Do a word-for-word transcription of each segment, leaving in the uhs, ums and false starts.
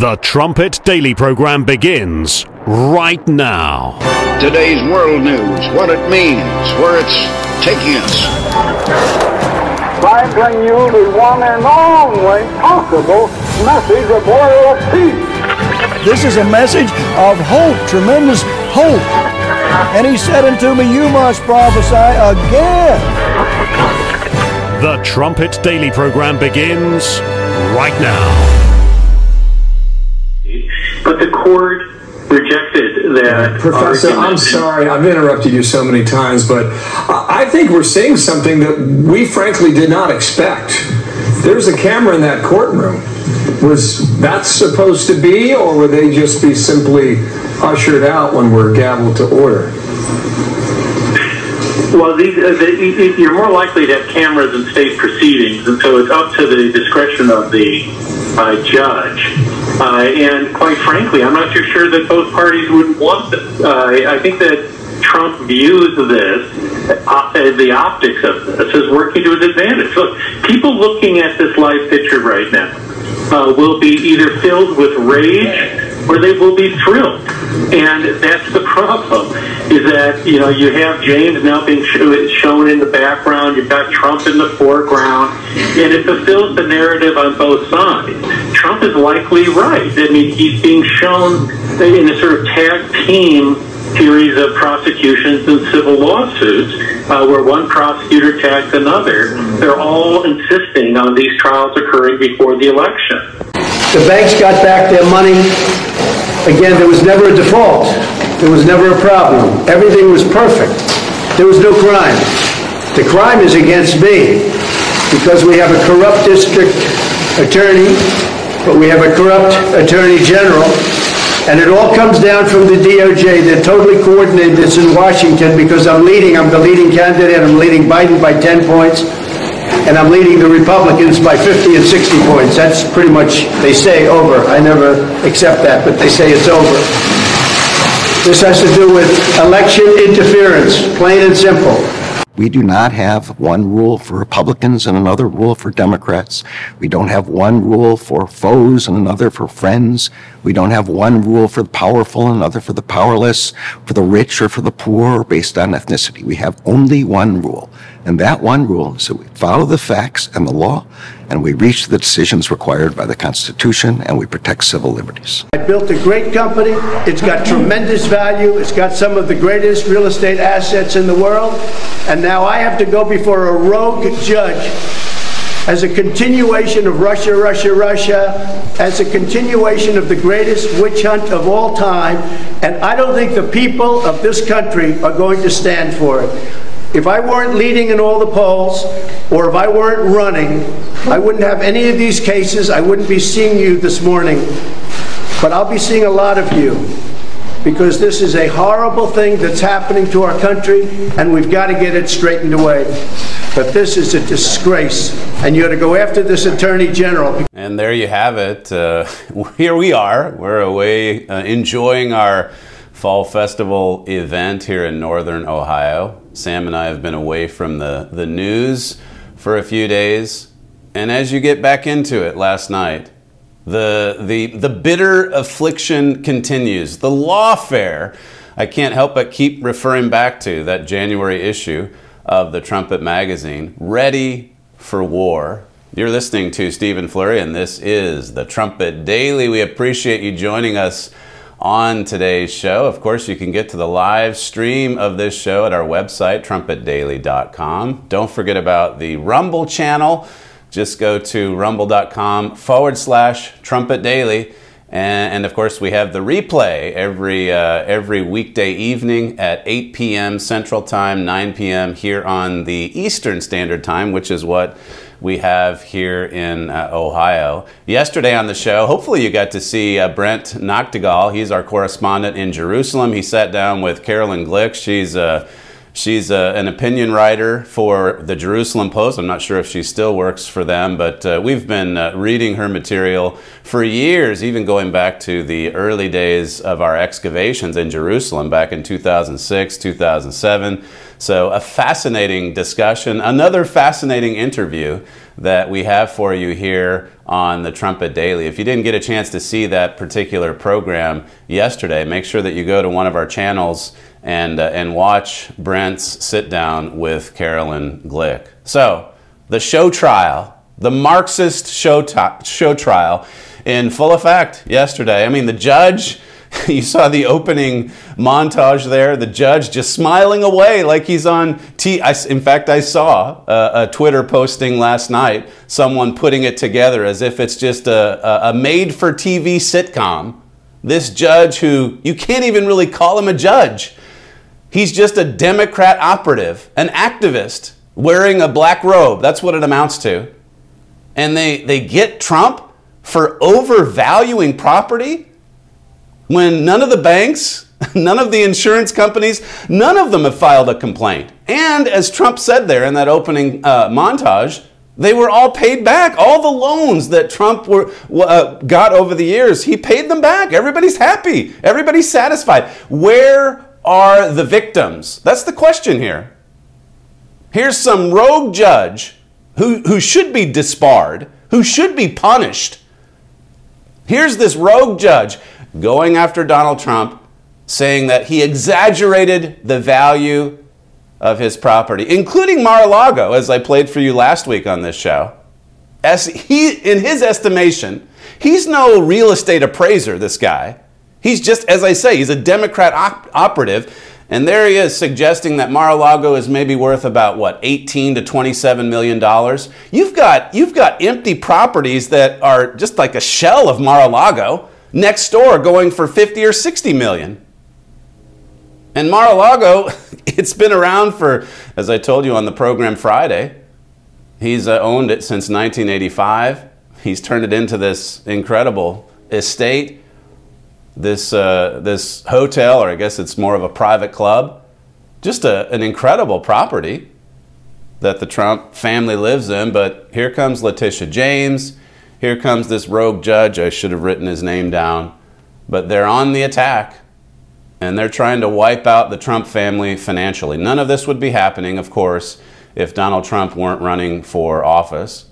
The Trumpet Daily program begins right now. Today's world news, what it means, where it's taking us. I bring you the one and only possible message of world peace. This is a message of hope, tremendous hope. And he said unto me, you must prophesy again. The Trumpet Daily program begins right now. But the court rejected that. Professor, argument. I'm sorry, I've interrupted you so many times, but I think we're seeing something that we frankly did not expect. There's a camera in that courtroom. Was that supposed to be, or would they just be simply ushered out when we're gavelled to order? Well, these, uh, the, you're more likely to have cameras in state proceedings, and so it's up to the discretion of the uh, judge. Uh, and quite frankly, I'm not too sure that both parties would want this. Uh, I think that Trump views this, uh, the optics of this, as working to his advantage. Look, people looking at this live picture right now uh, will be either filled with rage or they will be thrilled. And that's the problem, is that, you know, you have James now being shown in the background, you've got Trump in the foreground, and it fulfills the narrative on both sides. Trump is likely right. I mean, he's being shown in a sort of tag team series of prosecutions and civil lawsuits uh, where one prosecutor tags another. They're all insisting on these trials occurring before the election. The banks got back their money. Again, there was never a default. There was never a problem. Everything was perfect. There was no crime. The crime is against me because we have a corrupt district attorney, but we have a corrupt attorney general, and it all comes down from the D O J. They're totally coordinated. It's in Washington because I'm leading. I'm the leading candidate. I'm leading Biden by ten points. And I'm leading the Republicans by fifty and sixty points. That's pretty much, they say, over. I never accept that, but they say it's over. This has to do with election interference, plain and simple. We do not have one rule for Republicans and another rule for Democrats. We don't have one rule for foes and another for friends. We don't have one rule for the powerful and another for the powerless, for the rich or for the poor, or based on ethnicity. We have only one rule. And that one rule is that we follow the facts and the law, and we reach the decisions required by the Constitution, and we protect civil liberties. I built a great company. It's got tremendous value. It's got some of the greatest real estate assets in the world. And now I have to go before a rogue judge as a continuation of Russia, Russia, Russia, as a continuation of the greatest witch hunt of all time. And I don't think the people of this country are going to stand for it. If I weren't leading in all the polls, or if I weren't running, I wouldn't have any of these cases. I wouldn't be seeing you this morning. But I'll be seeing a lot of you, because this is a horrible thing that's happening to our country, and we've got to get it straightened away. But this is a disgrace, and you ought to go after this Attorney General. And there you have it. Uh, here we are. We're away uh, enjoying our Fall Festival event here in Northern Ohio. Sam and I have been away from the, the news for a few days. And as you get back into it last night, the, the, the bitter affliction continues. The lawfare, I can't help but keep referring back to that January issue of the Trumpet magazine, Ready for War. You're listening to Stephen Flurry, and this is the Trumpet Daily. We appreciate you joining us on today's show. Of course, you can get to the live stream of this show at our website, trumpet daily dot com. Don't forget about the Rumble channel. Just go to rumble.com forward slash Trumpet Daily. And, and of course, we have the replay every, uh, every weekday evening at eight p.m. Central Time, nine p.m. here on the Eastern Standard Time, which is what we have here in uh, Ohio. Yesterday on the show, hopefully you got to see uh, Brent Noctegal. He's our correspondent in Jerusalem. He sat down with Carolyn Glick. She's uh, she's uh, an opinion writer for the Jerusalem Post. I'm not sure if she still works for them, but uh, we've been uh, reading her material for years, even going back to the early days of our excavations in Jerusalem back in two thousand six, two thousand seven. So a fascinating discussion, another fascinating interview that we have for you here on the Trumpet Daily. If you didn't get a chance to see that particular program yesterday, make sure that you go to one of our channels and uh, and watch Brent's sit down with Carolyn Glick. So, the show trial, the Marxist show, show trial in full effect yesterday. I mean, the judge, you saw the opening montage there, the judge just smiling away like he's on T. I, in fact, I saw a, a Twitter posting last night, someone putting it together as if it's just a, a, a made-for-T V sitcom. This judge who, you can't even really call him a judge. He's just a Democrat operative, an activist wearing a black robe. That's what it amounts to. And they, they get Trump for overvaluing property when none of the banks, none of the insurance companies, none of them have filed a complaint. And as Trump said there in that opening uh, montage, they were all paid back. All the loans that Trump were, uh, got over the years, he paid them back. Everybody's happy. Everybody's satisfied. Where are the victims? That's the question here. Here's some rogue judge who, who should be disbarred, who should be punished. Here's this rogue judge going after Donald Trump, saying that he exaggerated the value of his property, including Mar-a-Lago, as I played for you last week on this show. As he, in his estimation, he's no real estate appraiser, this guy. He's just, as I say, he's a Democrat op- operative, and there he is suggesting that Mar-a-Lago is maybe worth about, what, eighteen to twenty-seven million dollars. You've got, you've got empty properties that are just like a shell of Mar-a-Lago next door going for fifty or sixty million. And Mar-a-Lago, it's been around for, as I told you on the program Friday, he's uh, owned it since nineteen eighty-five. He's turned it into this incredible estate. This uh, this hotel, or I guess it's more of a private club, just a, an incredible property that the Trump family lives in. But here comes Letitia James, here comes this rogue judge. I should have written his name down, but they're on the attack, and they're trying to wipe out the Trump family financially. None of this would be happening, of course, if Donald Trump weren't running for office.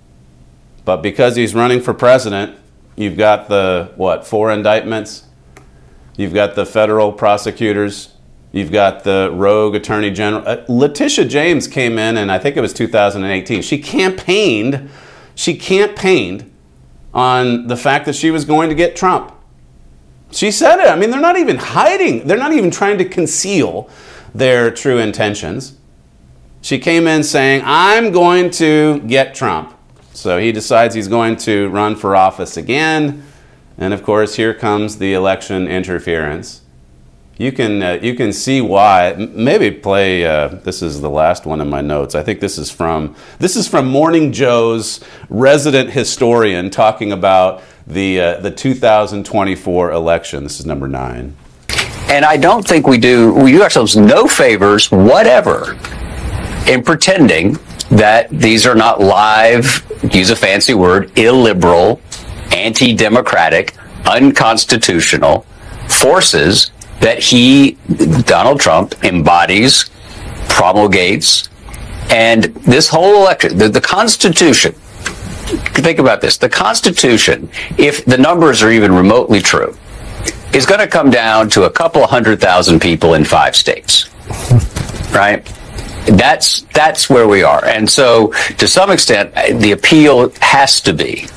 But because he's running for president, you've got the, what, four indictments? You've got the federal prosecutors. You've got the rogue attorney general. Uh, Letitia James came in, and I think it was two thousand eighteen. She campaigned, she campaigned on the fact that she was going to get Trump. She said it. I mean, they're not even hiding. They're not even trying to conceal their true intentions. She came in saying, I'm going to get Trump. So he decides he's going to run for office again. And of course, here comes the election interference. You can, uh, you can see why. Maybe play, uh, this is the last one in my notes. I think this is from, this is from Morning Joe's resident historian talking about the, uh, the two thousand twenty-four election. This is number nine. And I don't think we do, we do ourselves no favors whatever in pretending that these are not live, use a fancy word, illiberal, anti-democratic, unconstitutional forces that he, Donald Trump, embodies, promulgates, and this whole election, the, the Constitution, think about this, the Constitution, if the numbers are even remotely true, is going to come down to a couple of hundred thousand people in five states, right? That's that's where we are. And so, to some extent, the appeal has to be,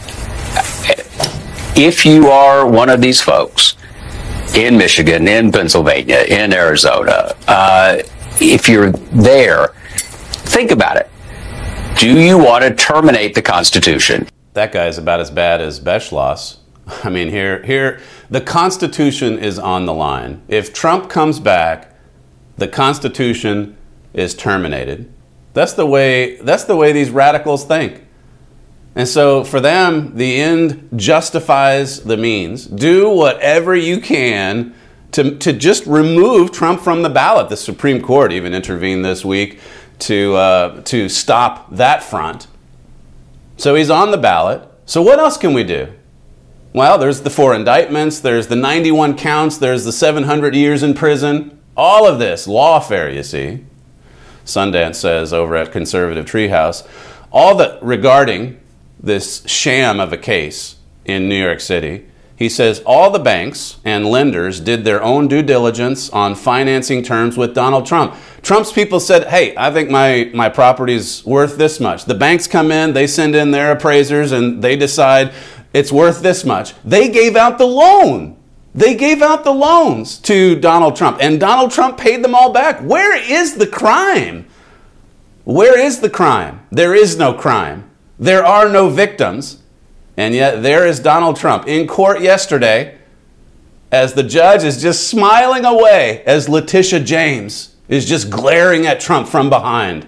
if you are one of these folks in Michigan, in Pennsylvania, in Arizona, uh, if you're there, think about it. Do you want to terminate the Constitution? That guy's about as bad as Beschloss. I mean, here, here, the Constitution is on the line. If Trump comes back, the Constitution is terminated. That's the way, that's the way these radicals think. And so for them, the end justifies the means. Do whatever you can to, to just remove Trump from the ballot. The Supreme Court even intervened this week to, uh, to stop that front. So he's on the ballot. So what else can we do? Well, there's the four indictments, there's the ninety-one counts, there's the seven hundred years in prison. All of this, lawfare, you see. Sundance says over at Conservative Treehouse, all the regarding this sham of a case in New York City. He says all the banks and lenders did their own due diligence on financing terms with Donald Trump. Trump's people said, hey, I think my, my property's worth this much. The banks come in, they send in their appraisers, and they decide it's worth this much. They gave out the loan. They gave out the loans to Donald Trump, and Donald Trump paid them all back. Where is the crime? Where is the crime? There is no crime. There are no victims. And yet there is Donald Trump in court yesterday as the judge is just smiling away as Letitia James is just glaring at Trump from behind.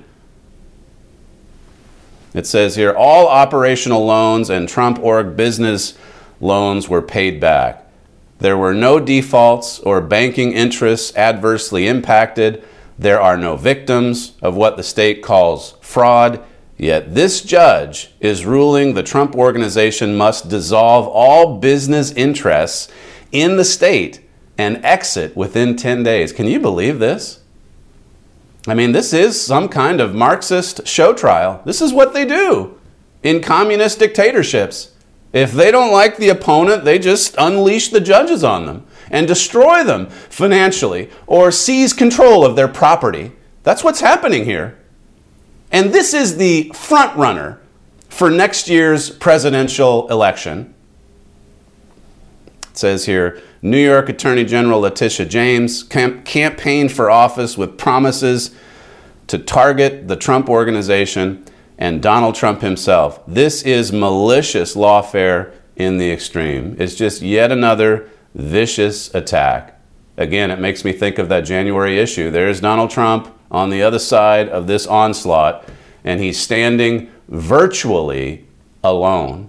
It says here, all operational loans and Trump Org business loans were paid back. There were no defaults or banking interests adversely impacted. There are no victims of what the state calls fraud. Yet this judge is ruling the Trump Organization must dissolve all business interests in the state and exit within ten days. Can you believe this? I mean, this is some kind of Marxist show trial. This is what they do in communist dictatorships. If they don't like the opponent, they just unleash the judges on them and destroy them financially or seize control of their property. That's what's happening here. And this is the front runner for next year's presidential election. It says here, New York Attorney General Letitia James camp- campaigned for office with promises to target the Trump Organization and Donald Trump himself. This is malicious lawfare in the extreme. It's just yet another vicious attack. Again, it makes me think of that January issue. There's Donald Trump on the other side of this onslaught, and he's standing virtually alone.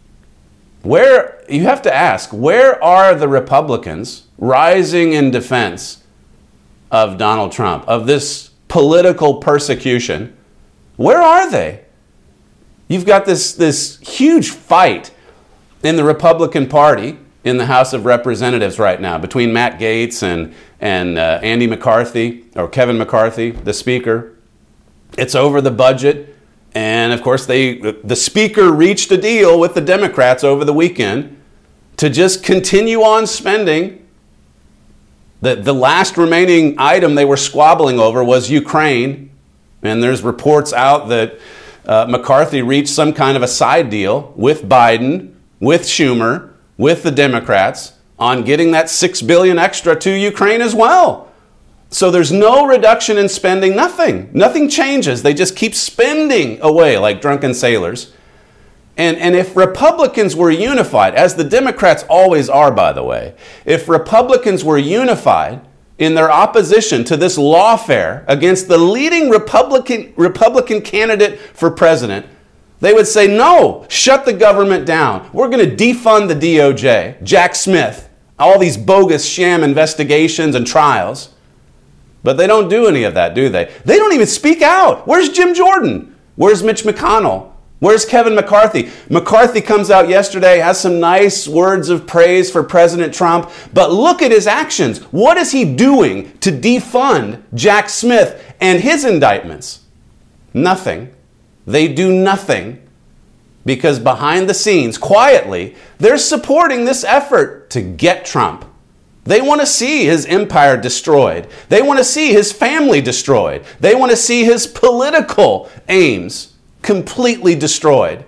Where, you have to ask, where are the Republicans rising in defense of Donald Trump, of this political persecution? Where are they? You've got this, this huge fight in the Republican Party in the House of Representatives right now between Matt Gaetz and, and uh, Andy McCarthy, or Kevin McCarthy, the Speaker. It's over the budget. And of course, they, the Speaker reached a deal with the Democrats over the weekend to just continue on spending. The, the last remaining item they were squabbling over was Ukraine. And there's reports out that uh, McCarthy reached some kind of a side deal with Biden, with Schumer, with the Democrats on getting that six billion dollars extra to Ukraine as well. So there's no reduction in spending, nothing. Nothing changes. They just keep spending away like drunken sailors. And, and if Republicans were unified, as the Democrats always are, by the way, if Republicans were unified in their opposition to this lawfare against the leading Republican, Republican candidate for president, they would say, no, shut the government down. We're going to defund the D O J, Jack Smith, all these bogus sham investigations and trials. But they don't do any of that, do they? They don't even speak out. Where's Jim Jordan? Where's Mitch McConnell? Where's Kevin McCarthy? McCarthy comes out yesterday, has some nice words of praise for President Trump, but look at his actions. What is he doing to defund Jack Smith and his indictments? Nothing. They do nothing because behind the scenes, quietly, they're supporting this effort to get Trump. They want to see his empire destroyed. They want to see his family destroyed. They want to see his political aims completely destroyed.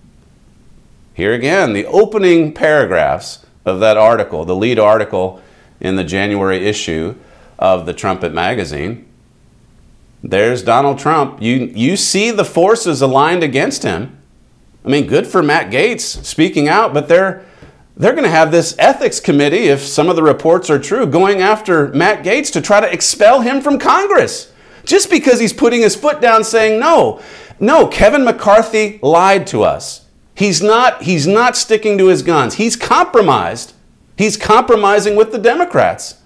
Here again, the opening paragraphs of that article, the lead article in the January issue of the Trumpet magazine. There's Donald Trump. You, you see the forces aligned against him. I mean, good for Matt Gaetz speaking out, but they're, they're going to have this ethics committee, if some of the reports are true, going after Matt Gaetz to try to expel him from Congress. Just because he's putting his foot down saying, no, no, Kevin McCarthy lied to us. He's not, he's not sticking to his guns. He's compromised. He's compromising with the Democrats.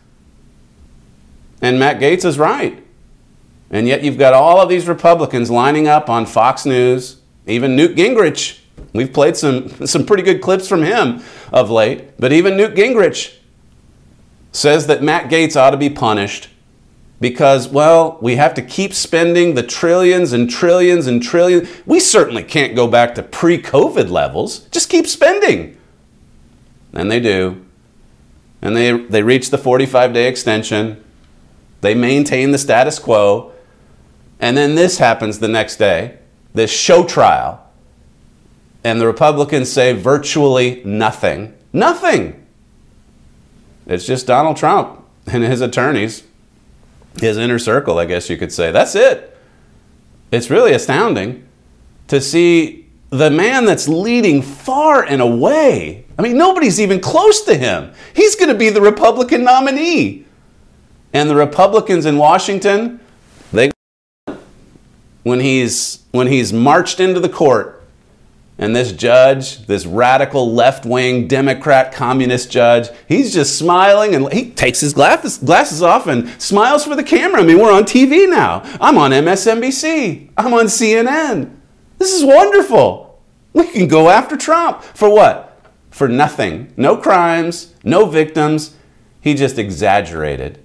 And Matt Gaetz is right. And yet you've got all of these Republicans lining up on Fox News, even Newt Gingrich. We've played some, some pretty good clips from him of late. But even Newt Gingrich says that Matt Gaetz ought to be punished. because, well, we have to keep spending the trillions and trillions and trillions. We certainly can't go back to pre-COVID levels. Just keep spending. And they do. And they, they reach the forty-five day extension. They maintain the status quo. And then this happens the next day, this show trial. And the Republicans say virtually nothing. Nothing. It's just Donald Trump and his attorneys, his inner circle, I guess you could say. That's it. It's really astounding to see the man that's leading far and away. I mean, nobody's even close to him. He's going to be the Republican nominee. And the Republicans in Washington, they when he's when he's marched into the court, and this judge, this radical left-wing Democrat communist judge, he's just smiling, and he takes his glasses, glasses off and smiles for the camera. I mean, we're on T V now. I'm on M S N B C. I'm on C N N. This is wonderful. We can go after Trump. For what? For nothing. No crimes, no victims. He just exaggerated.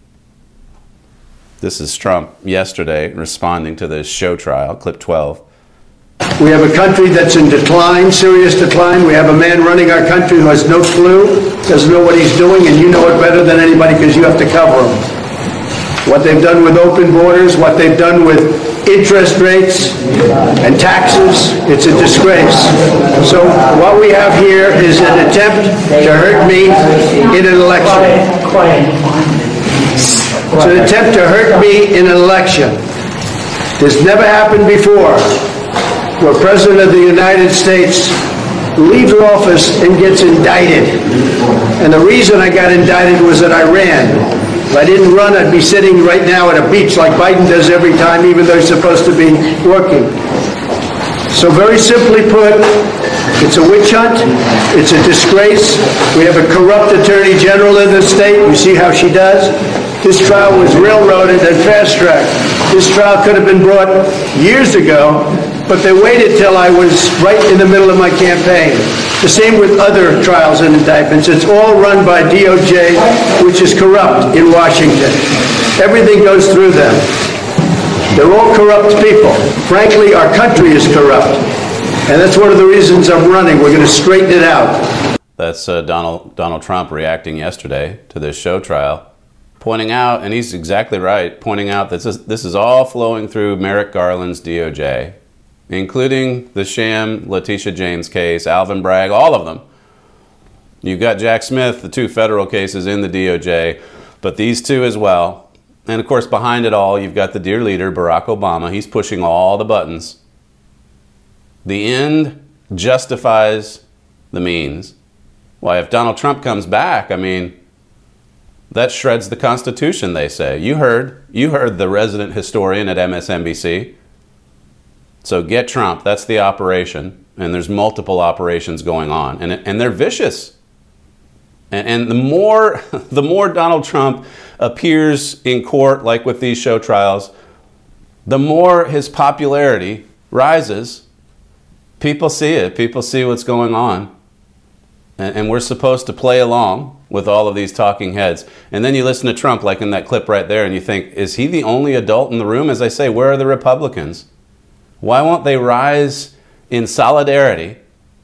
This is Trump yesterday responding to this show trial, clip twelve. We have a country that's in decline, serious decline. We have a man running our country who has no clue, doesn't know what he's doing, and you know it better than anybody because you have to cover him. What they've done with open borders, what they've done with interest rates and taxes, it's a disgrace. So what we have here is an attempt to hurt me in an election. It's an attempt to hurt me in an election. This never happened before, where President of the United States leaves office and gets indicted. And the reason I got indicted was that I ran. If I didn't run, I'd be sitting right now at a beach like Biden does every time, even though he's supposed to be working. So very simply put, it's a witch hunt. It's a disgrace. We have a corrupt attorney general in the state. You see how she does? This trial was railroaded and fast-tracked. This trial could have been brought years ago, but they waited till I was right in the middle of my campaign. The same with other trials and indictments. It's all run by D O J, which is corrupt in Washington. Everything goes through them. They're all corrupt people. Frankly, our country is corrupt. And that's one of the reasons I'm running. We're going to straighten it out. That's uh, Donald, Donald Trump reacting yesterday to this show trial, pointing out, and he's exactly right, pointing out that this is, this is all flowing through Merrick Garland's D O J, including the sham Letitia James case, Alvin Bragg, all of them. You've got Jack Smith, the two federal cases in the D O J, but these two as well. And of course, behind it all, you've got the dear leader, Barack Obama. He's pushing all the buttons. The end justifies the means. Why, if Donald Trump comes back, I mean, that shreds the Constitution, they say. You heard, you heard the resident historian at M S N B C. So get Trump, that's the operation. And there's multiple operations going on. And, and they're vicious. And, and the more, the more Donald Trump appears in court, like with these show trials, the more his popularity rises. People see it. People see what's going on. And, and we're supposed to play along with all of these talking heads. And then you listen to Trump, like in that clip right there, and you think, is he the only adult in the room? As I say, where are the Republicans? Why won't they rise in solidarity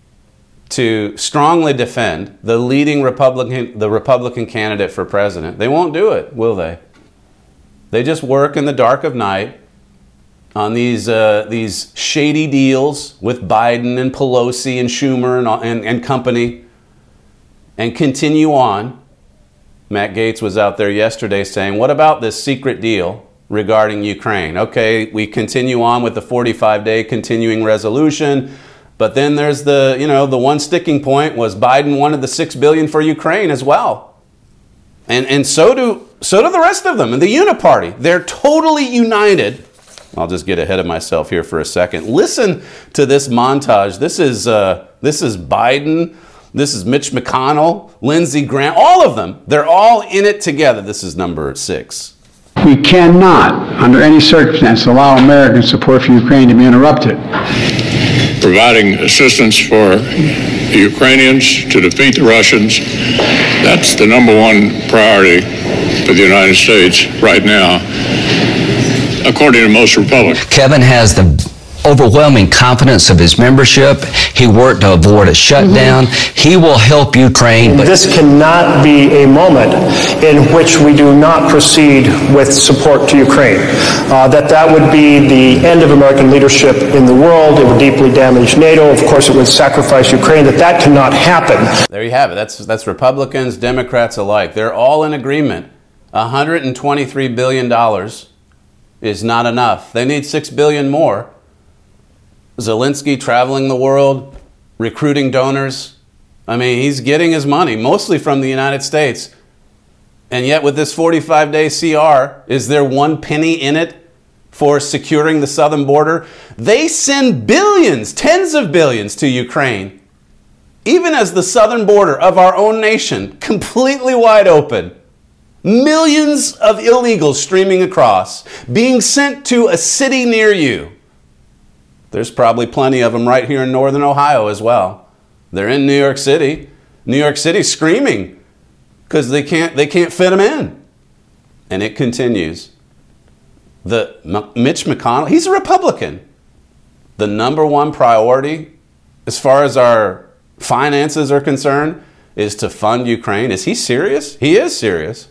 to strongly defend the leading Republican, the Republican candidate for president? They won't do it, will they? They just work in the dark of night on these uh, these shady deals with Biden and Pelosi and Schumer and, and, and company, and continue on. Matt Gaetz was out there yesterday saying, what about this secret deal regarding Ukraine? Okay, we continue on with the forty-five day continuing resolution, but then there's the, you know, the one sticking point was Biden wanted the six billion dollars for Ukraine as well. And and so do so do the rest of them. And the Uniparty, they're totally united. I'll just get ahead of myself here for a second. Listen to this montage. This is uh, this is Biden. This is Mitch McConnell, Lindsey Graham, all of them. They're all in it together. This is number six. We cannot, under any circumstance, allow American support for Ukraine to be interrupted. Providing assistance for the Ukrainians to defeat the Russians, that's the number one priority for the United States right now, according to most Republicans. Kevin has the overwhelming confidence of his membership. He worked to avoid a shutdown. Mm-hmm. He will help Ukraine. But this cannot be a moment in which we do not proceed with support to Ukraine. Uh, that that would be the end of American leadership in the world. It would deeply damage NATO. Of course, it would sacrifice Ukraine. That that cannot happen. There you have it. That's, that's Republicans, Democrats alike. They're all in agreement. one hundred twenty-three billion dollars is not enough. They need six billion dollars more. Zelensky traveling the world, recruiting donors. I mean, he's getting his money mostly from the United States. And yet with this forty-five day C R, is there one penny in it for securing the southern border? They send billions, tens of billions to Ukraine, even as the southern border of our own nation completely wide open. Millions of illegals streaming across, being sent to a city near you. There's probably plenty of them right here in northern Ohio as well. They're in New York City. New York City screaming because they can't, they can't fit them in. And it continues. The Mitch McConnell, he's a Republican. The number one priority as far as our finances are concerned is to fund Ukraine. Is he serious? He is serious.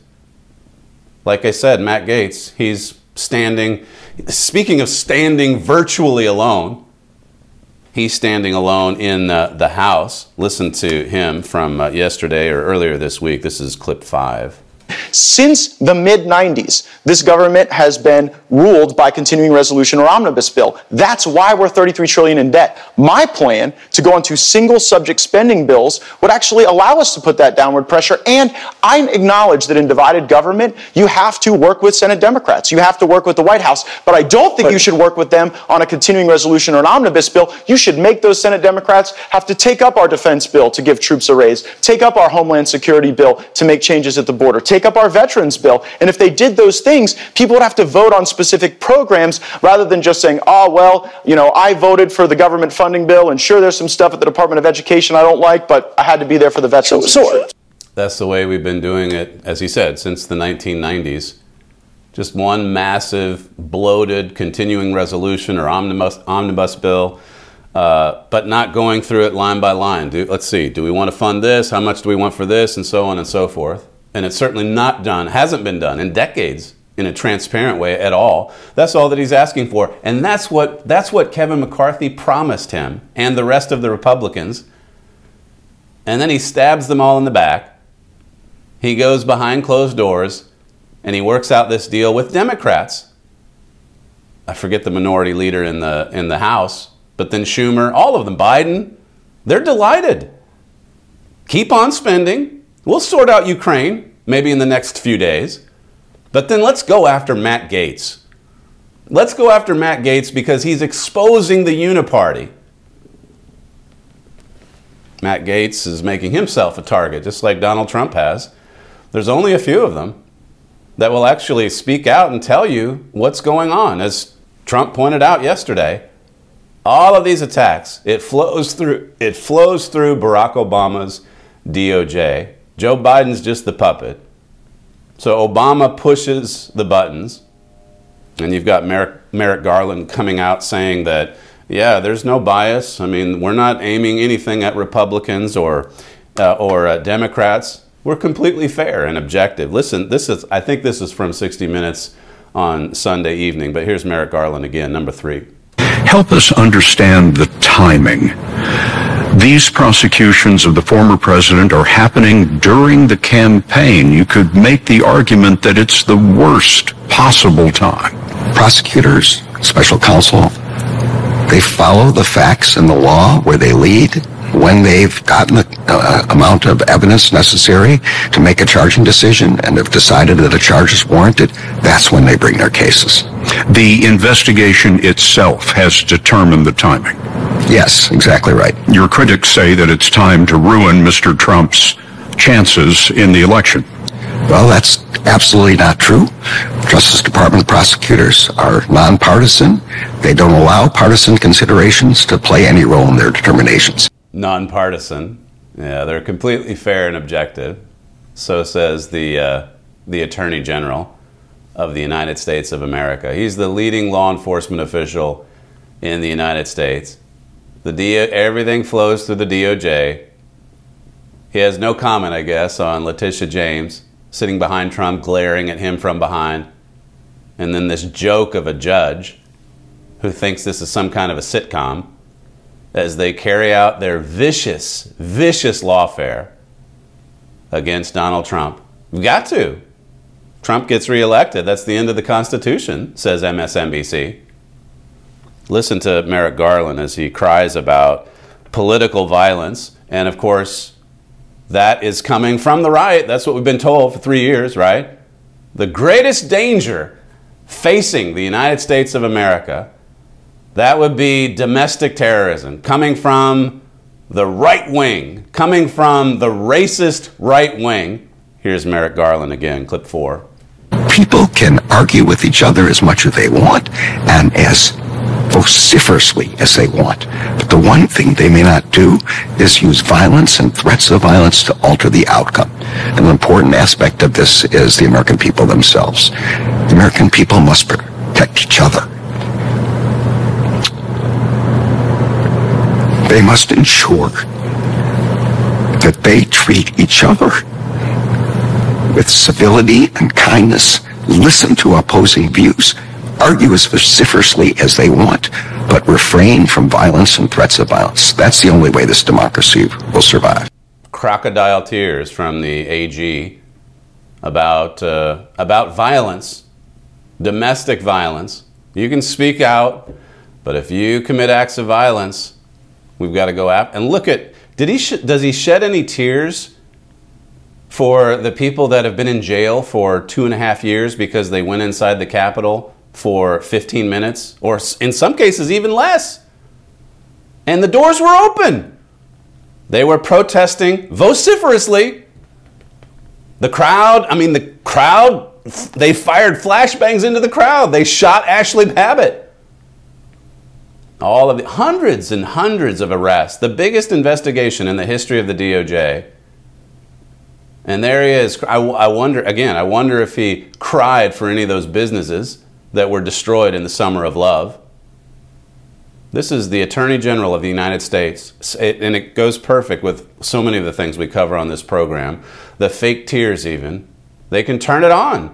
Like I said, Matt Gaetz, he's standing, speaking of standing virtually alone, he's standing alone in uh, the House. Listen to him from uh, yesterday or earlier this week. This is clip five. Since the mid nineties, this government has been ruled by continuing resolution or omnibus bill. That's why we're thirty-three trillion dollars in debt. My plan to go into single subject spending bills would actually allow us to put that downward pressure. And I acknowledge that in divided government, you have to work with Senate Democrats. You have to work with the White House. But I don't think but, you should work with them on a continuing resolution or an omnibus bill. You should make those Senate Democrats have to take up our defense bill to give troops a raise, take up our Homeland Security bill to make changes at the border, take up our veterans bill. And if they did those things, people would have to vote on specific programs rather than just saying, oh, well, you know, I voted for the government funding bill, and sure, there's some stuff at the Department of Education I don't like, but I had to be there for the veterans. So, that's the way we've been doing it, as he said, since the nineteen nineties. Just one massive, bloated, continuing resolution or omnibus, omnibus bill, uh, but not going through it line by line. Do, let's see, do we want to fund this? How much do we want for this? And so on and so forth. And it's certainly not done, hasn't been done in decades in a transparent way at all. That's all that he's asking for. And that's what, that's what Kevin McCarthy promised him and the rest of the Republicans. And then he stabs them all in the back. He goes behind closed doors and he works out this deal with Democrats. I forget the minority leader in the, in the House, but then Schumer, all of them, Biden, they're delighted. Keep on spending. We'll sort out Ukraine, maybe in the next few days. But then let's go after Matt Gaetz. Let's go after Matt Gaetz because he's exposing the uniparty. Matt Gaetz is making himself a target, just like Donald Trump has. There's only a few of them that will actually speak out and tell you what's going on. As Trump pointed out yesterday, all of these attacks, it flows through, it flows through Barack Obama's D O J. Joe Biden's just the puppet. So Obama pushes the buttons, and you've got Merrick, Merrick Garland coming out saying that, yeah, there's no bias. I mean, we're not aiming anything at Republicans or uh, or uh, Democrats. We're completely fair and objective. Listen, this is I think this is from sixty minutes on Sunday evening, but here's Merrick Garland again, number three. Help us understand the timing. These prosecutions of the former president are happening during the campaign. You could make the argument that it's the worst possible time. Prosecutors, special counsel, they follow the facts and the law where they lead. When they've gotten the uh, amount of evidence necessary to make a charging decision and have decided that a charge is warranted, that's when they bring their cases. The investigation itself has determined the timing. Yes, exactly right. Your critics say that it's time to ruin Mister Trump's chances in the election. Well, that's absolutely not true. Justice Department prosecutors are nonpartisan. They don't allow partisan considerations to play any role in their determinations. Nonpartisan. Yeah, they're completely fair and objective. So says the uh, the Attorney General of the United States of America. He's the leading law enforcement official in the United States. The D O, everything flows through the D O J. He has no comment, I guess, on Letitia James sitting behind Trump, glaring at him from behind. And then this joke of a judge who thinks this is some kind of a sitcom as they carry out their vicious, vicious lawfare against Donald Trump. We've got to. Trump gets reelected. That's the end of the Constitution, says M S N B C. Listen to Merrick Garland as he cries about political violence. And of course, that is coming from the right. That's what we've been told for three years, right? The greatest danger facing the United States of America, that would be domestic terrorism coming from the right wing, coming from the racist right wing. Here's Merrick Garland again, clip four. People can argue with each other as much as they want and as vociferously as they want. But the one thing they may not do is use violence and threats of violence to alter the outcome. An important aspect of this is the American people themselves. The American people must protect each other. They must ensure that they treat each other with civility and kindness, listen to opposing views, argue as vociferously as they want, but refrain from violence and threats of violence. That's the only way this democracy will survive. Crocodile tears from the A G about, uh, about violence, domestic violence. You can speak out, but if you commit acts of violence, we've got to go after. And look at, did he sh- does he shed any tears for the people that have been in jail for two and a half years because they went inside the Capitol for fifteen minutes, or in some cases even less? And the doors were open. They were protesting vociferously. The crowd, I mean, the crowd, they fired flashbangs into the crowd. They shot Ashley Babbitt. All of the hundreds and hundreds of arrests, the biggest investigation in the history of the D O J. And there he is. I, I wonder, again, I wonder if he cried for any of those businesses that were destroyed in the summer of love. This is the Attorney General of the United States, it, and it goes perfect with so many of the things we cover on this program. The fake tears even. They can turn it on.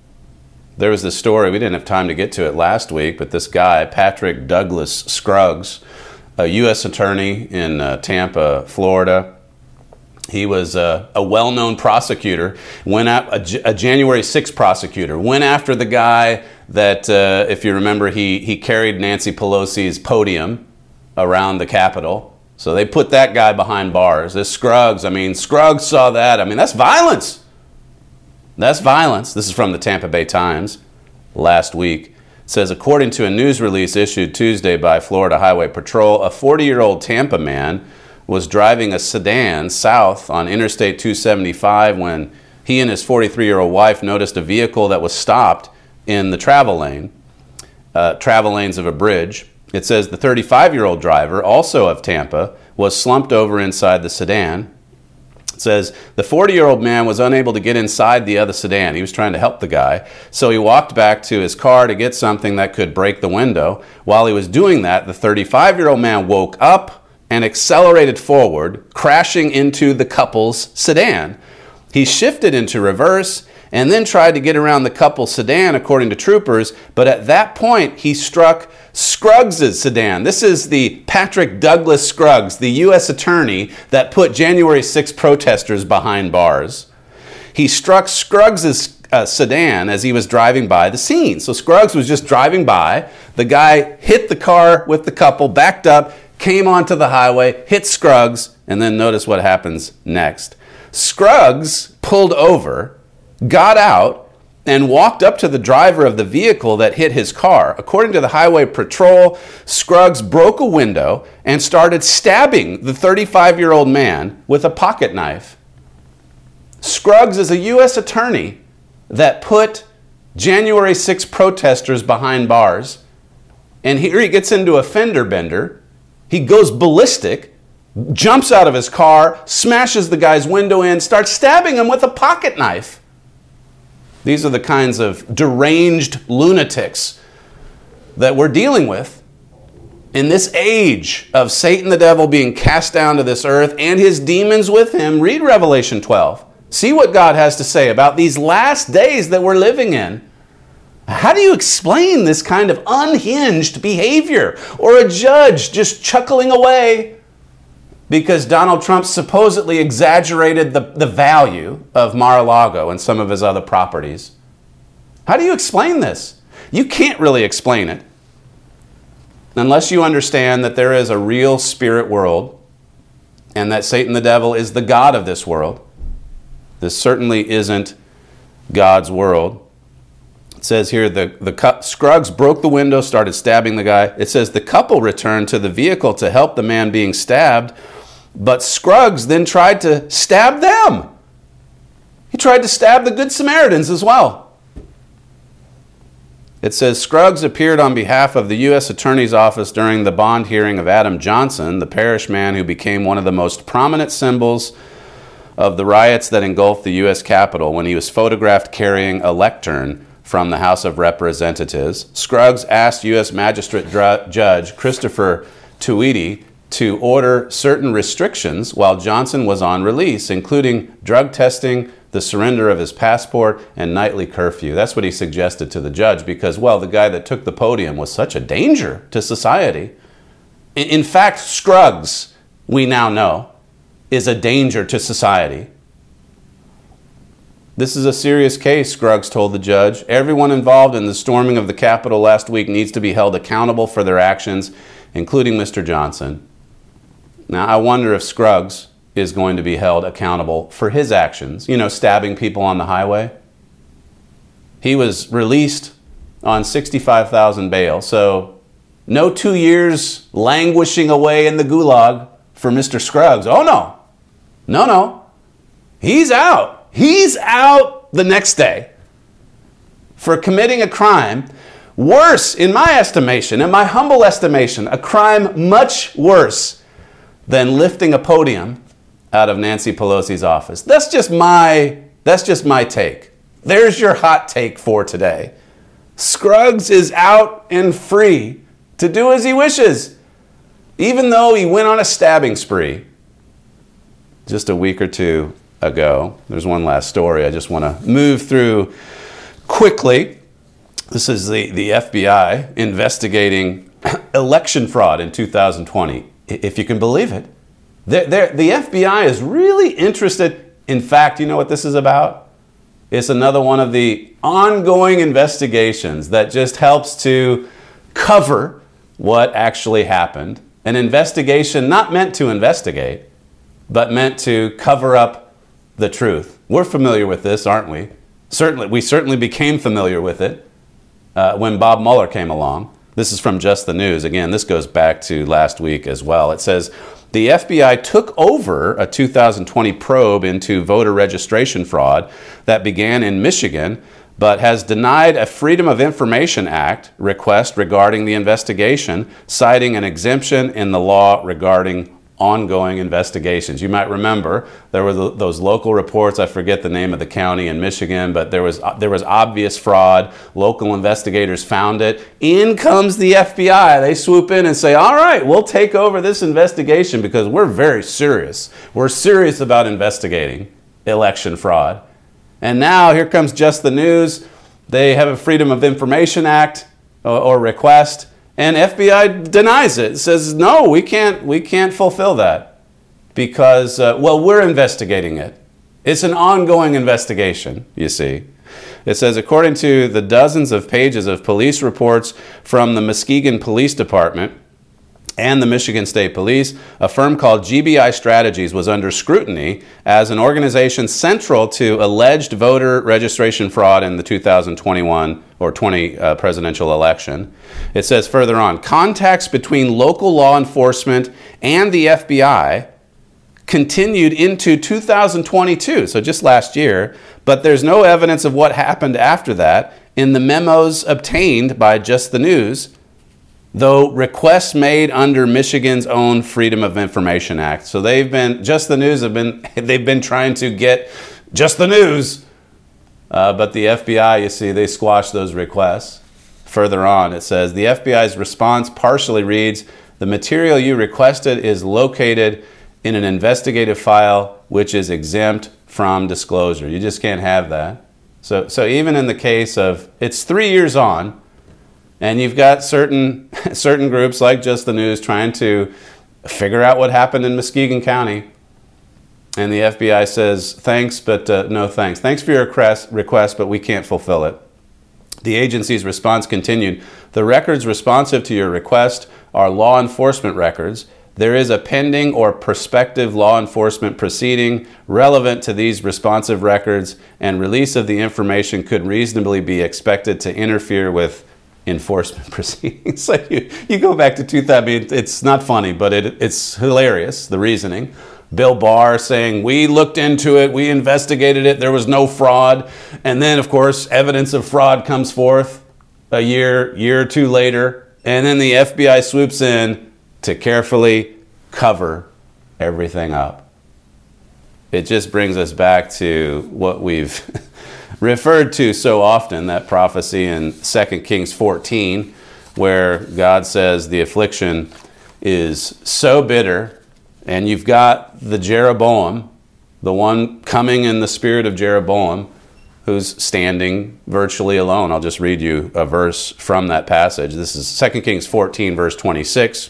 There was this story, we didn't have time to get to it last week, but this guy, Patrick Douglas Scruggs, a U S attorney in uh, Tampa, Florida. He was uh, a well-known prosecutor, went at, a, a January sixth prosecutor, went after the guy that, uh, if you remember, he, he carried Nancy Pelosi's podium around the Capitol. So they put that guy behind bars. This Scruggs, I mean, Scruggs saw that. I mean, that's violence. That's violence. This is from the Tampa Bay Times last week. It says, according to a news release issued Tuesday by Florida Highway Patrol, a forty-year-old Tampa man was driving a sedan south on Interstate two seventy-five when he and his forty-three-year-old wife noticed a vehicle that was stopped in the travel lane, uh, travel lanes of a bridge. It says the thirty-five-year-old driver, also of Tampa, was slumped over inside the sedan. It says the forty-year-old man was unable to get inside the other sedan. He was trying to help the guy, so he walked back to his car to get something that could break the window. While he was doing that, the thirty-five-year-old man woke up and accelerated forward, crashing into the couple's sedan. He shifted into reverse and then tried to get around the couple's sedan, according to troopers, but at that point, he struck Scruggs' sedan. This is the Patrick Douglas Scruggs, the U S attorney that put January sixth protesters behind bars. He struck Scruggs' uh, sedan as he was driving by the scene. So Scruggs was just driving by. The guy hit the car with the couple, backed up, came onto the highway, hit Scruggs, and then notice what happens next. Scruggs pulled over, got out, and walked up to the driver of the vehicle that hit his car. According to the Highway Patrol, Scruggs broke a window and started stabbing the thirty-five-year-old man with a pocket knife. Scruggs is a U S attorney that put January sixth protesters behind bars, and here he gets into a fender bender. He goes ballistic, jumps out of his car, smashes the guy's window in, starts stabbing him with a pocket knife. These are the kinds of deranged lunatics that we're dealing with in this age of Satan the devil being cast down to this earth and his demons with him. Read Revelation twelve. See what God has to say about these last days that we're living in. How do you explain this kind of unhinged behavior? Or a judge just chuckling away because Donald Trump supposedly exaggerated the, the value of Mar-a-Lago and some of his other properties. How do you explain this? You can't really explain it unless you understand that there is a real spirit world and that Satan the devil is the god of this world. This certainly isn't God's world. It says here, the, the Scruggs broke the window, started stabbing the guy. It says the couple returned to the vehicle to help the man being stabbed, but Scruggs then tried to stab them. He tried to stab the Good Samaritans as well. It says Scruggs appeared on behalf of the U S Attorney's Office during the bond hearing of Adam Johnson, the parish man who became one of the most prominent symbols of the riots that engulfed the U S Capitol when he was photographed carrying a lectern from the House of Representatives. Scruggs asked U S Magistrate Dr- Judge Christopher Tweedy to order certain restrictions while Johnson was on release, including drug testing, the surrender of his passport, and nightly curfew. That's what he suggested to the judge because, well, the guy that took the podium was such a danger to society. In fact, Scruggs, we now know, is a danger to society. This is a serious case, Scruggs told the judge. Everyone involved in the storming of the Capitol last week needs to be held accountable for their actions, including Mister Johnson. Now, I wonder if Scruggs is going to be held accountable for his actions, you know, stabbing people on the highway. He was released on sixty-five thousand bail, so no two years languishing away in the gulag for Mister Scruggs. Oh, no. No, no. He's out. He's out the next day for committing a crime worse, in my estimation, in my humble estimation, a crime much worse than lifting a podium out of Nancy Pelosi's office. That's just my, that's just my take. There's your hot take for today. Scruggs is out and free to do as he wishes, even though he went on a stabbing spree just a week or two ago. There's one last story I just want to move through quickly. This is the, the F B I investigating election fraud in two thousand twenty, if you can believe it. They're, they're, the F B I is really interested. In fact, you know what this is about? It's another one of the ongoing investigations that just helps to cover what actually happened. An investigation not meant to investigate, but meant to cover up the truth. We're familiar with this, aren't we? Certainly, we certainly became familiar with it uh, when Bob Mueller came along. This is from Just the News. Again, this goes back to last week as well. It says, the F B I took over a two thousand twenty probe into voter registration fraud that began in Michigan, but has denied a Freedom of Information Act request regarding the investigation, citing an exemption in the law regarding ongoing investigations. You might remember there were the, those local reports. I forget the name of the county in Michigan, but there was there was obvious fraud. Local investigators found it. In comes the F B I. They swoop in and say, all right, we'll take over this investigation because we're very serious. We're serious about investigating election fraud. And now here comes Just the News. They have a Freedom of Information Act or, or request. And F B I denies it. It says, no, we can't, we can't fulfill that because, uh, well, we're investigating it. It's an ongoing investigation, you see. It says, according to the dozens of pages of police reports from the Muskegon Police Department and the Michigan State Police, a firm called G B I Strategies was under scrutiny as an organization central to alleged voter registration fraud in the two thousand twenty-one or twenty uh, presidential election. It says further on, contacts between local law enforcement and the F B I continued into two thousand twenty-two, so just last year, but there's no evidence of what happened after that in the memos obtained by Just the News, though requests made under Michigan's own Freedom of Information Act. So they've been, Just the News have been, they've been trying to get Just the News Uh, but the F B I, you see, they squashed those requests. Further on, it says, the F B I's response partially reads, the material you requested is located in an investigative file which is exempt from disclosure. You just can't have that. So, so even in the case of, it's three years on, and you've got certain, certain groups like Just the News trying to figure out what happened in Muskegon County, and the F B I says, thanks, but uh, no thanks. Thanks for your request, request, but we can't fulfill it. The agency's response continued, the records responsive to your request are law enforcement records. There is a pending or prospective law enforcement proceeding relevant to these responsive records, and release of the information could reasonably be expected to interfere with enforcement proceedings. So you, you go back to two thousand, I mean, it's not funny, but it, it's hilarious, the reasoning. Bill Barr saying, we looked into it, we investigated it, there was no fraud. And then, of course, evidence of fraud comes forth a year, year or two later, and then the F B I swoops in to carefully cover everything up. It just brings us back to what we've referred to so often, that prophecy in Second Kings fourteen, where God says the affliction is so bitter. And you've got the Jeroboam, the one coming in the spirit of Jeroboam, who's standing virtually alone. I'll just read you a verse from that passage. This is Second Kings fourteen, verse twenty-six,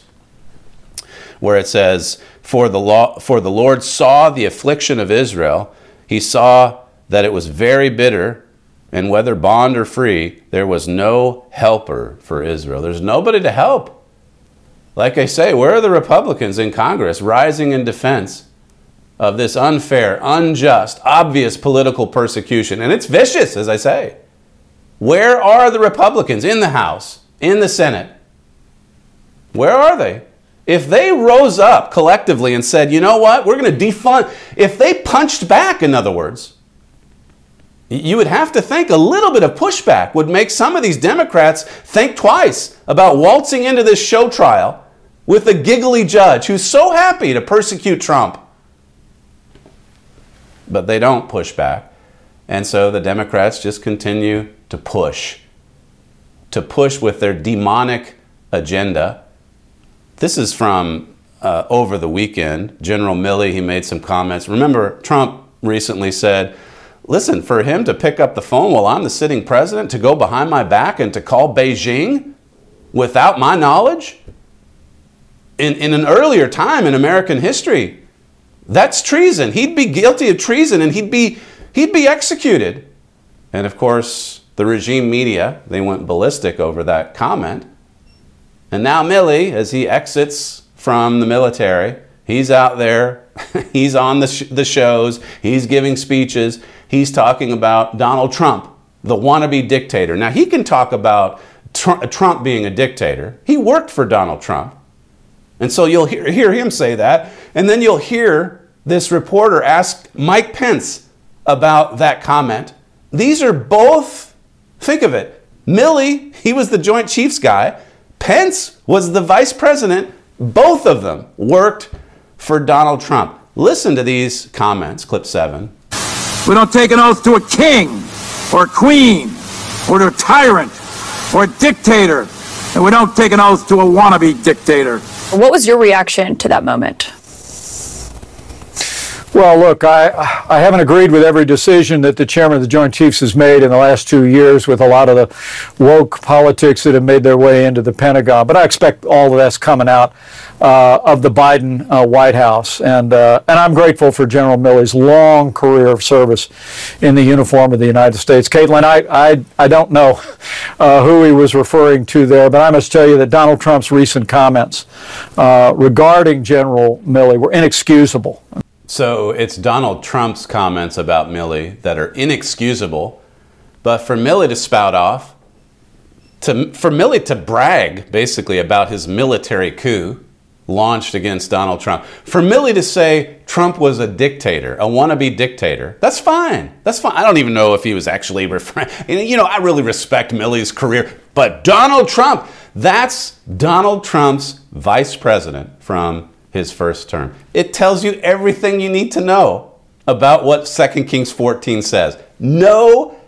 where it says, For the, law, for the Lord saw the affliction of Israel. He saw that it was very bitter, and whether bond or free, there was no helper for Israel. There's nobody to help. Like I say, where are the Republicans in Congress rising in defense of this unfair, unjust, obvious political persecution? And it's vicious, as I say. Where are the Republicans in the House, in the Senate? Where are they? If they rose up collectively and said, you know what, we're going to defund, if they punched back, in other words, you would have to think a little bit of pushback would make some of these Democrats think twice about waltzing into this show trial with a giggly judge who's so happy to persecute Trump. But they don't push back. And so the Democrats just continue to push, to push with their demonic agenda. This is from uh, over the weekend. General Milley, he made some comments. Remember, Trump recently said, listen, for him to pick up the phone while I'm the sitting president, to go behind my back and to call Beijing without my knowledge, in, in an earlier time in American history, that's treason. He'd be guilty of treason and he'd be, he'd be executed. And of course, the regime media, they went ballistic over that comment. And now Milley, as he exits from the military, he's out there, he's on the, sh the shows, he's giving speeches, he's talking about Donald Trump, the wannabe dictator. Now, he can talk about Tr Trump being a dictator. He worked for Donald Trump. And so you'll hear, hear him say that, and then you'll hear this reporter ask Mike Pence about that comment. These are both, think of it, Milley, he was the Joint Chiefs guy, Pence was the vice president. Both of them worked for Donald Trump. Listen to these comments, clip seven. We don't take an oath to a king or a queen or to a tyrant or a dictator, and we don't take an oath to a wannabe dictator. What was your reaction to that moment? Well, look, I, I haven't agreed with every decision that the chairman of the Joint Chiefs has made in the last two years with a lot of the woke politics that have made their way into the Pentagon. But I expect all of that's coming out uh, of the Biden uh, White House. And, uh, and I'm grateful for General Milley's long career of service in the uniform of the United States. Caitlin, I, I, I don't know uh, who he was referring to there, but I must tell you that Donald Trump's recent comments uh, regarding General Milley were inexcusable. So it's Donald Trump's comments about Milley that are inexcusable, but for Milley to spout off, to, for Milley to brag basically about his military coup launched against Donald Trump, for Milley to say Trump was a dictator, a wannabe dictator, that's fine. That's fine. I don't even know if he was actually referring, you know, I really respect Milley's career, but Donald Trump, that's Donald Trump's vice president from his first term. It tells you everything you need to know about what Second Kings fourteen says. No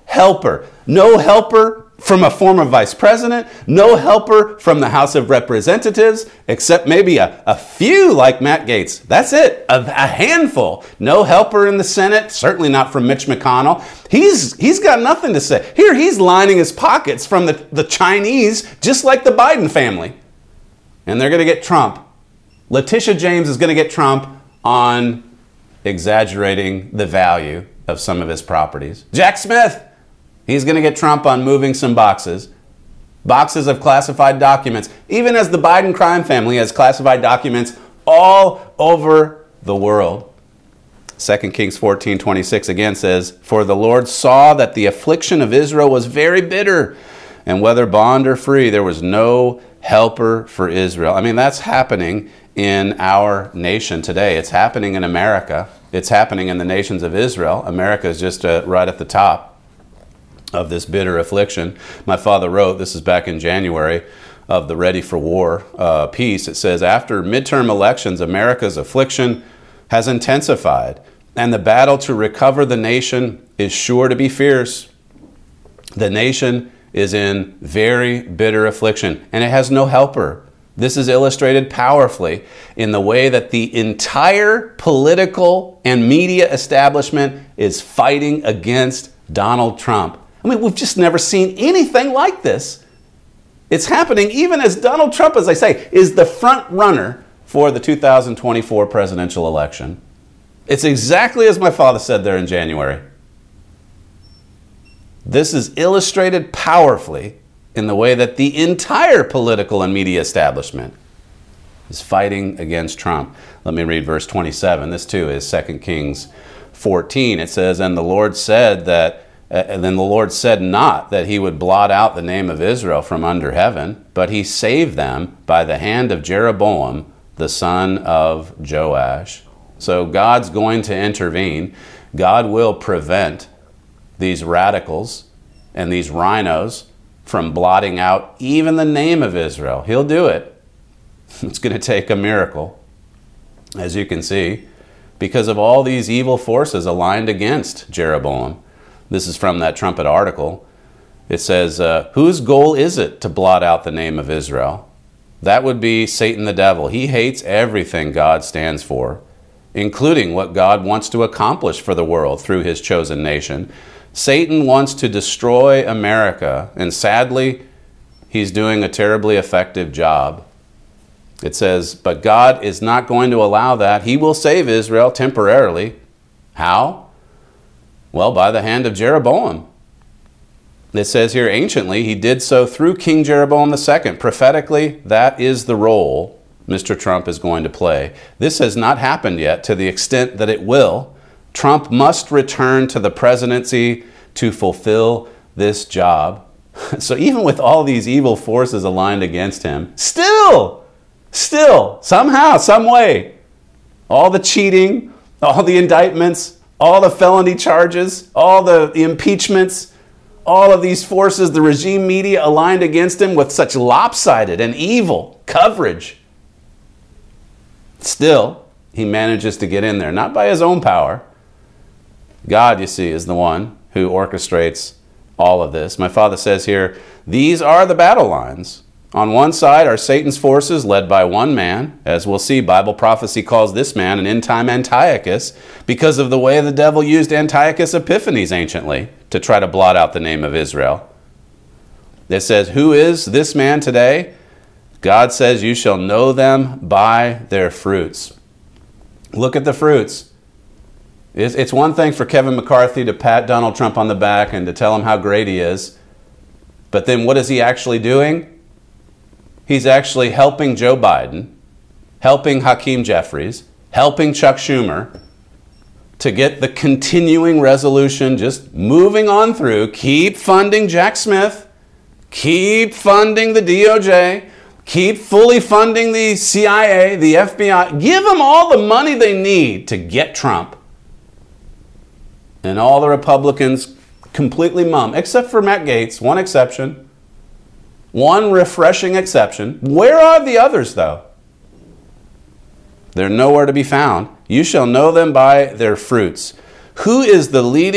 helper. No helper from a former vice president, no helper from the House of Representatives, except maybe a, a few like Matt Gaetz. That's it, a, a handful. No helper in the Senate, certainly not from Mitch McConnell. He's he's got nothing to say. Here he's lining his pockets from the, the Chinese, just like the Biden family. And they're going to get Trump. Letitia James is going to get Trump on exaggerating the value of some of his properties. Jack Smith, he's going to get Trump on moving some boxes. Boxes of classified documents. Even as the Biden crime family has classified documents all over the world. Second Kings fourteen twenty-six again says, "For the Lord saw that the affliction of Israel was very bitter, and whether bond or free, there was no helper for Israel." I mean, that's happening in our nation today. It's happening in America. It's happening in the nations of Israel. America is just uh, right at the top of this bitter affliction. My father wrote, this is back in January, of the Ready for War uh, piece. It says, "After midterm elections, America's affliction has intensified, and the battle to recover the nation is sure to be fierce. The nation is in very bitter affliction, and it has no helper." This is illustrated powerfully in the way that the entire political and media establishment is fighting against Donald Trump. I mean, we've just never seen anything like this. It's happening even as Donald Trump, as I say, is the front runner for the two thousand twenty-four presidential election. It's exactly as my father said there in January. This is illustrated powerfully in the way that the entire political and media establishment is fighting against Trump. Let me read verse twenty-seven. This too is Second Kings fourteen. It says, "And the Lord said that, uh, and then the Lord said not that he would blot out the name of Israel from under heaven, but he saved them by the hand of Jeroboam, the son of Joash." So God's going to intervene. God will prevent these radicals and these rhinos from blotting out even the name of Israel. He'll do it. It's going to take a miracle, as you can see, because of all these evil forces aligned against Jeroboam. This is from that Trumpet article. It says, uh, whose goal is it to blot out the name of Israel? That would be Satan the devil. He hates everything God stands for, including what God wants to accomplish for the world through his chosen nation. Satan wants to destroy America, and sadly, he's doing a terribly effective job. It says, but God is not going to allow that. He will save Israel temporarily. How? Well, by the hand of Jeroboam. It says here, anciently, he did so through King Jeroboam the Second. Prophetically, that is the role Mister Trump is going to play. This has not happened yet to the extent that it will. Trump must return to the presidency to fulfill this job. So even with all these evil forces aligned against him, still, still, somehow, some way, all the cheating, all the indictments, all the felony charges, all the impeachments, all of these forces, the regime media aligned against him with such lopsided and evil coverage. Still, he manages to get in there, not by his own power. God, you see, is the one who orchestrates all of this. My father says here, these are the battle lines. On one side are Satan's forces led by one man. As we'll see, Bible prophecy calls this man an end-time Antiochus because of the way the devil used Antiochus Epiphanes anciently to try to blot out the name of Israel. It says, who is this man today? God says, you shall know them by their fruits. Look at the fruits. It's one thing for Kevin McCarthy to pat Donald Trump on the back and to tell him how great he is. But then what is he actually doing? He's actually helping Joe Biden, helping Hakeem Jeffries, helping Chuck Schumer to get the continuing resolution just moving on through. Keep funding Jack Smith. Keep funding the D O J. Keep fully funding the C I A, the F B I. Give them all the money they need to get Trump. And all the Republicans completely mum, except for Matt Gaetz, one exception. One refreshing exception. Where are the others, though? They're nowhere to be found. You shall know them by their fruits. Who is the leading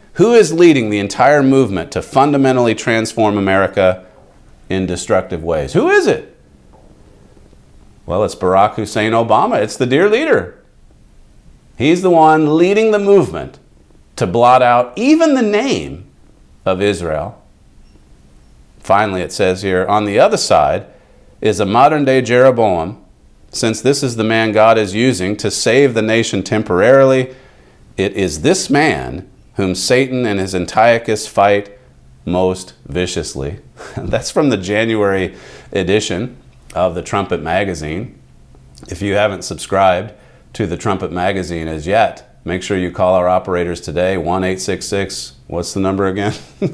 Who is leading the entire movement to fundamentally transform America in destructive ways? Who is it? Well, it's Barack Hussein Obama. It's the dear leader. He's the one leading the movement to blot out even the name of Israel. Finally, it says here, on the other side is a modern-day Jeroboam. Since this is the man God is using to save the nation temporarily, it is this man whom Satan and his Antiochus fight most viciously. That's from the January edition of the Trumpet Magazine. If you haven't subscribed to the Trumpet Magazine as yet, make sure you call our operators today, one eight six six, what's the number again?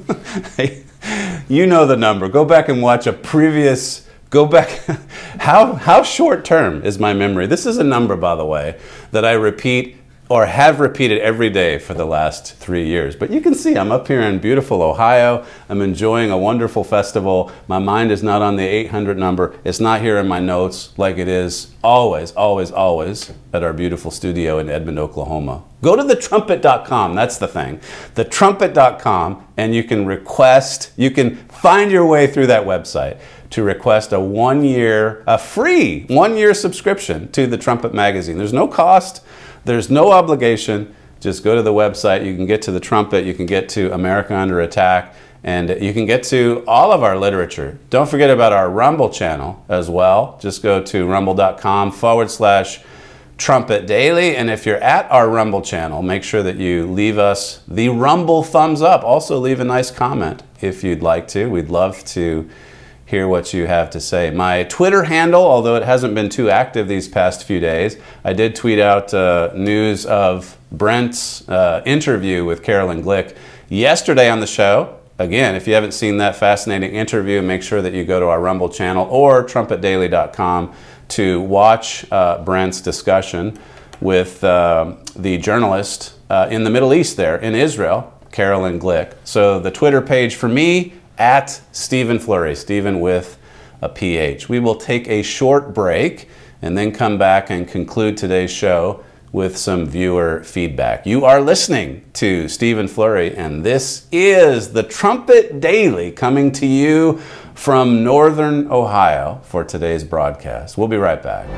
You know the number. Go back and watch a previous, go back. How, how short term is my memory? This is a number, by the way, that I repeat or have repeated every day for the last three years. But you can see I'm up here in beautiful Ohio. I'm enjoying a wonderful festival. My mind is not on the eight hundred number. It's not here in my notes like it is always, always, always at our beautiful studio in Edmond, Oklahoma. Go to the trumpet dot com, that's the thing. the trumpet dot com, and you can request, you can find your way through that website to request a one-year, a free one-year subscription to the Trumpet Magazine. There's no cost. There's no obligation. Just go to the website. You can get to the Trumpet. You can get to America Under Attack. And you can get to all of our literature. Don't forget about our Rumble channel as well. Just go to rumble.com forward slash Trumpet Daily. And if you're at our Rumble channel, make sure that you leave us the Rumble thumbs up. Also leave a nice comment if you'd like to. We'd love to hear what you have to say. My Twitter handle, although it hasn't been too active these past few days, I did tweet out uh, news of Brent's uh, interview with Carolyn Glick yesterday on the show. Again, if you haven't seen that fascinating interview, make sure that you go to our Rumble channel or trumpet daily dot com to watch uh, Brent's discussion with uh, the journalist uh, in the Middle East there, in Israel, Carolyn Glick. So the Twitter page for me, at Stephen Flurry, Stephen with a P H. We will take a short break and then come back and conclude today's show with some viewer feedback. You are listening to Stephen Flurry, and this is the Trumpet Daily coming to you from Northern Ohio for today's broadcast. We'll be right back.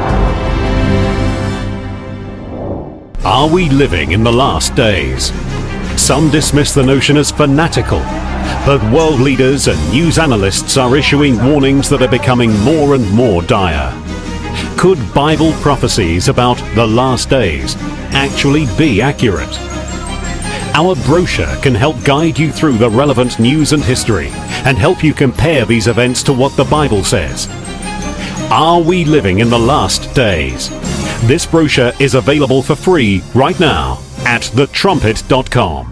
Are we living in the last days? Some dismiss the notion as fanatical, but world leaders and news analysts are issuing warnings that are becoming more and more dire. Could Bible prophecies about the last days actually be accurate? Our brochure can help guide you through the relevant news and history and help you compare these events to what the Bible says. Are we living in the last days? This brochure is available for free right now at the trumpet dot com.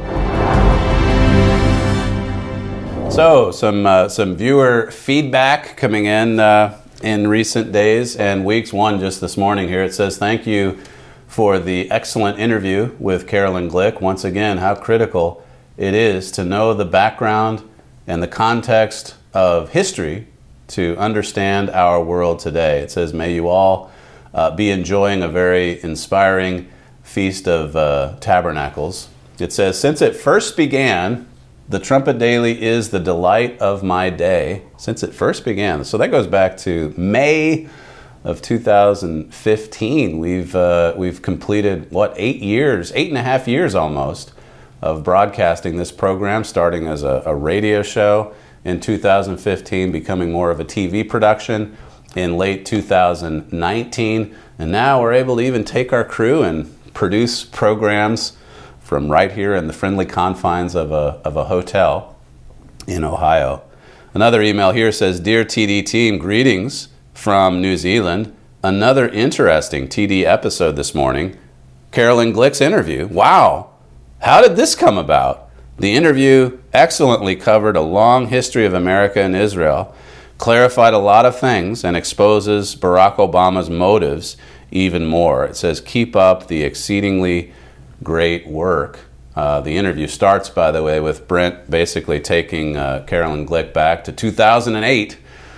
So, some uh, some viewer feedback coming in uh, in recent days and weeks. One just this morning here. It says, thank you for the excellent interview with Carolyn Glick. Once again, how critical it is to know the background and the context of history to understand our world today. It says, may you all uh, be enjoying a very inspiring Feast of uh, Tabernacles. It says, since it first began, the Trumpet Daily is the delight of my day. Since it first began. So that goes back to May of two thousand fifteen. We've, uh, we've completed, what, eight years, eight and a half years almost of broadcasting this program, starting as a, a radio show in two thousand fifteen, becoming more of a T V production in late two thousand nineteen. And now we're able to even take our crew and produce programs from right here in the friendly confines of a, of a hotel in Ohio. Another email here says, Dear T D team, greetings from New Zealand. Another interesting T D episode this morning. Carolyn Glick's interview. Wow, how did this come about? The interview excellently covered a long history of America and Israel, clarified a lot of things, and exposes Barack Obama's motives even more. It says, keep up the exceedingly great work. Uh, the interview starts, by the way, with Brent basically taking uh, Carolyn Glick back to two thousand eight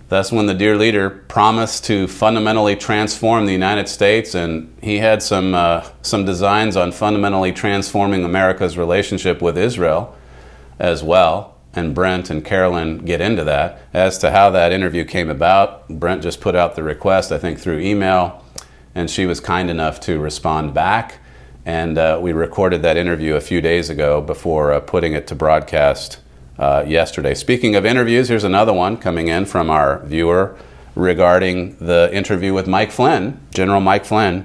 That's when the dear leader promised to fundamentally transform the United States, and he had some uh, some designs on fundamentally transforming America's relationship with Israel as well. And Brent and Carolyn get into that. As to how that interview came about, Brent just put out the request, I think, through email, and she was kind enough to respond back. And uh, we recorded that interview a few days ago before uh, putting it to broadcast Uh, yesterday. Speaking of interviews, here's another one coming in from our viewer regarding the interview with Mike Flynn, General Mike Flynn.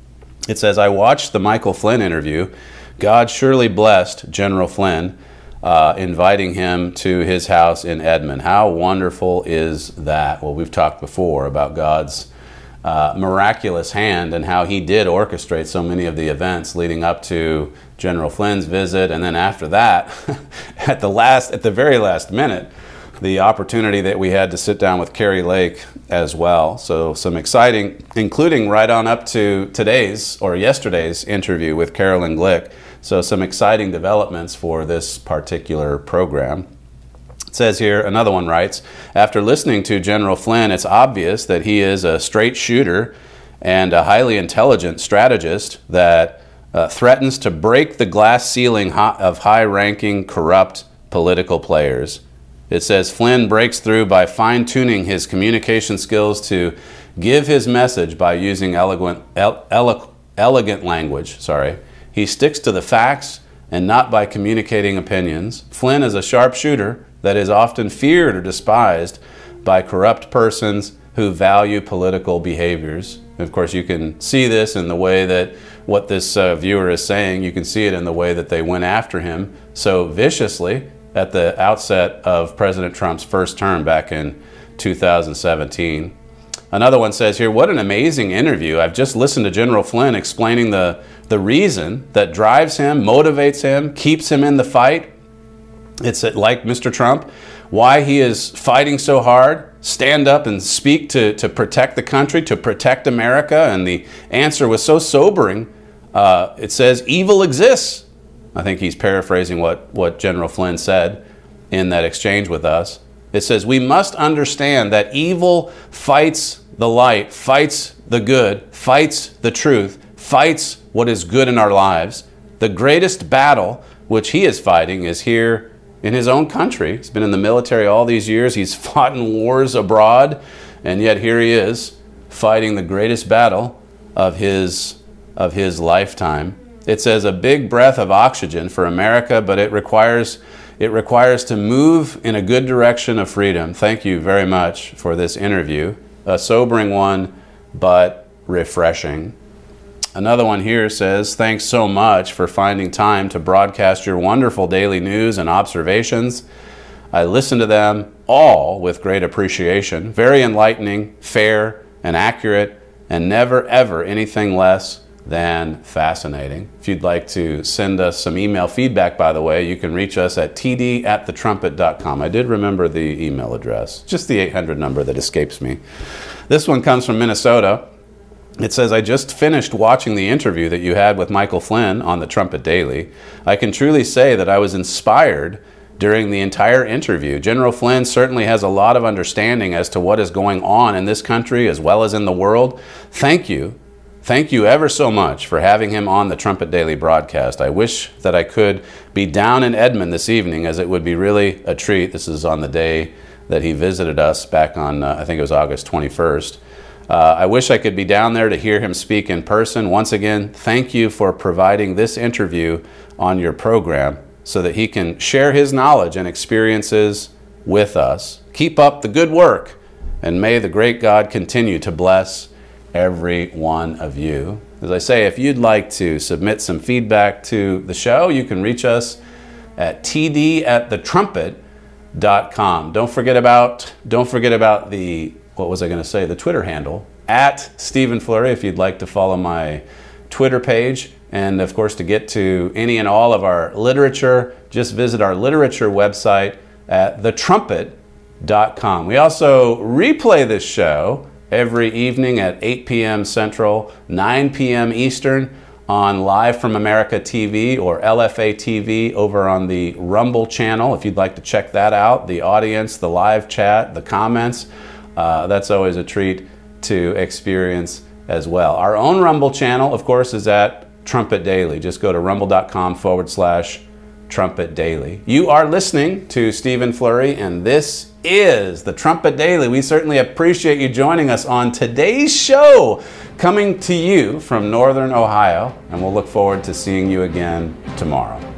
It says, I watched the Michael Flynn interview. God surely blessed General Flynn, uh, inviting him to his house in Edmond. How wonderful is that? Well, we've talked before about God's uh, miraculous hand and how he did orchestrate so many of the events leading up to General Flynn's visit, and then after that, at the last, at the very last minute, the opportunity that we had to sit down with Kari Lake as well. So some exciting, including right on up to today's or yesterday's interview with Caroline Glick. So some exciting developments for this particular program. It says here, another one writes, after listening to General Flynn, it's obvious that he is a straight shooter and a highly intelligent strategist that Uh, threatens to break the glass ceiling of high-ranking, corrupt political players. It says Flynn breaks through by fine-tuning his communication skills to give his message by using eloquent, ele elegant language. Sorry. He sticks to the facts and not by communicating opinions. Flynn is a sharpshooter that is often feared or despised by corrupt persons who value political behaviors. Of course, you can see this in the way that what this uh, viewer is saying. You can see it in the way that they went after him so viciously at the outset of President Trump's first term back in two thousand seventeen. Another one says here, what an amazing interview. I've just listened to General Flynn explaining the, the reason that drives him, motivates him, keeps him in the fight. It's like Mister Trump, why he is fighting so hard, stand up and speak to, to protect the country, to protect America. And the answer was so sobering. Uh, it says, evil exists. I think he's paraphrasing what, what General Flynn said in that exchange with us. It says, we must understand that evil fights the light, fights the good, fights the truth, fights what is good in our lives. The greatest battle which he is fighting is here in his own country. He's been in the military all these years. He's fought in wars abroad, and yet here he is fighting the greatest battle of his, of his lifetime. It says a big breath of oxygen for America, but it requires, it requires to move in a good direction of freedom. Thank you very much for this interview. A sobering one, but refreshing. Another one here says, thanks so much for finding time to broadcast your wonderful daily news and observations. I listen to them all with great appreciation. Very enlightening, fair, and accurate, and never, ever anything less than fascinating. If you'd like to send us some email feedback, by the way, you can reach us at t d at the trumpet dot com. I did remember the email address, just the eight hundred number that escapes me. This one comes from Minnesota. It says, I just finished watching the interview that you had with Michael Flynn on the Trumpet Daily. I can truly say that I was inspired during the entire interview. General Flynn certainly has a lot of understanding as to what is going on in this country as well as in the world. Thank you. Thank you ever so much for having him on the Trumpet Daily broadcast. I wish that I could be down in Edmond this evening, as it would be really a treat. This is on the day that he visited us back on, uh, I think it was August twenty-first. Uh, I wish I could be down there to hear him speak in person. Once again, thank you for providing this interview on your program so that he can share his knowledge and experiences with us. Keep up the good work, and may the great God continue to bless every one of you. As I say, if you'd like to submit some feedback to the show, you can reach us at t d at the trumpet dot com. Don't forget about, don't forget about the what was I going to say? The Twitter handle, at Stephen Flurry, if you'd like to follow my Twitter page. And of course, to get to any and all of our literature, just visit our literature website at the trumpet dot com. We also replay this show every evening at eight p m Central, nine p m Eastern on Live from America T V or L F A T V over on the Rumble channel. If you'd like to check that out, the audience, the live chat, the comments, uh, that's always a treat to experience as well. Our own Rumble channel, of course, is at Trumpet Daily. Just go to rumble.com forward slash Trumpet Daily. You are listening to Stephen Flurry, and this is the Trumpet Daily. We certainly appreciate you joining us on today's show, coming to you from Northern Ohio, and we'll look forward to seeing you again tomorrow.